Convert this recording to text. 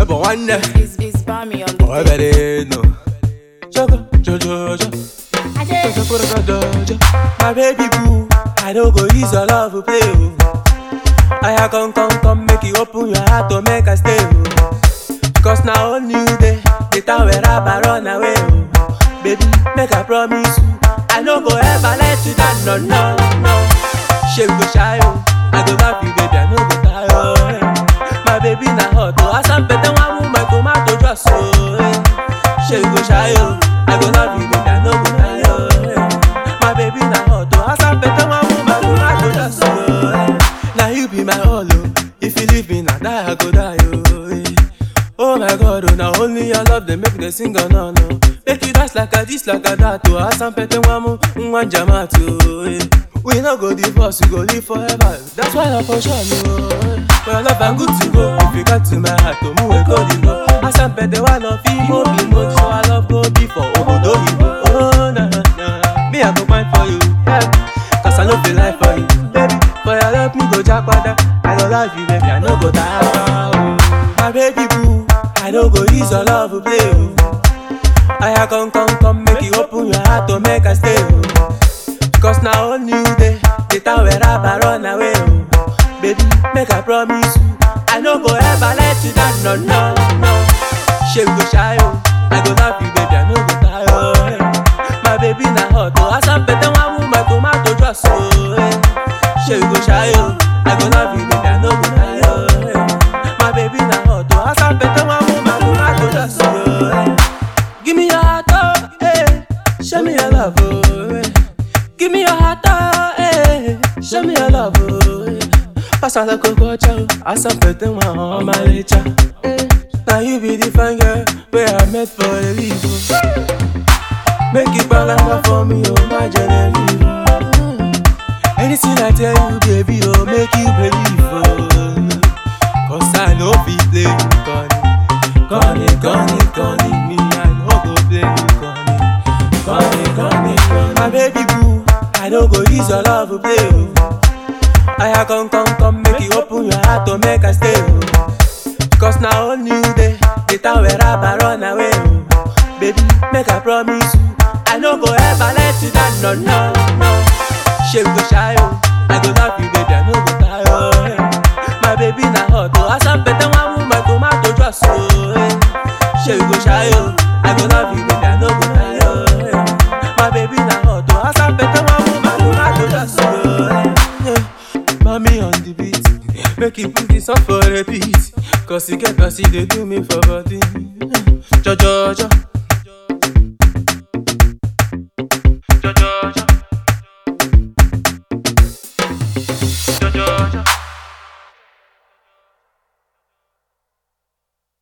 but one day. It's Bami on the Oh, I better know. My baby boo, I don't go use your love to play. I come, make you open your heart to make us stay. Cause now only you day, the time where I run away. Baby, make I promise you, I don't go ever let you down, no. She go shy, I go love you, baby, I no go tire. My baby na hot, I some better one with my tomato just so. She go shy, I go love you, baby, I no go tire. My baby na hot, I some better one with my tomato just so. Now you be my all, if you leave me now, die I go die. Oh my God, now only your love they make the singer no. Make you dance like a this, like a that. I some better one jama too. We no go divorce, we go live forever. That's why I for sure no. For your love I'm good to go. If you got to my heart, to move go the go. I some better one of you, more be more. So I love go before Obodo Yibo. Oh na. Me I go find for you, yeah. Cause I know feel life for you, baby. For your love me go jackwada. I go love you, baby. I no go die. My baby boo, I don't go use your love to play. I come, make you open your heart to make us stay. Cause now only you day, the time where I run away. Baby, make I promise you, I don't go ever let you down, no. She go shy, I go love you, baby, I no go tire. My baby na hot, I some better one with my tomato just so. She go shy, I go love you, baby, I no go tire. My baby na hot, I some better one with my tomato just so. Give me your heart, oh, eh. Show me your love, oh, eh. Give me your heart, oh, eh. Show me your love, oh, eh. Pass out the cocoa, chow. I some better one on my nature. Now you be the fine girl where I met for a leave. Make it balance for me, oh my Genevieve. Anything I tell you, baby, oh make you believe, oh. Cause I know we play Connie, me I know go play Connie. My baby boo, I don't go use your love to play. I come, make you open your heart to make us stay. Cause now only you day, the time where I run away. Baby, make I promise you, I no go ever let you down, no. She go shy, I go love you, baby, I no go tire. My baby na hot, I some better one with my tomato just so. She go shy, I go love you, baby, I no go tire. My baby na hot, I some better one with my tomato just so. Mommy on the beat, make you put this on for repeat. Cause you get what they do me for body. Jo.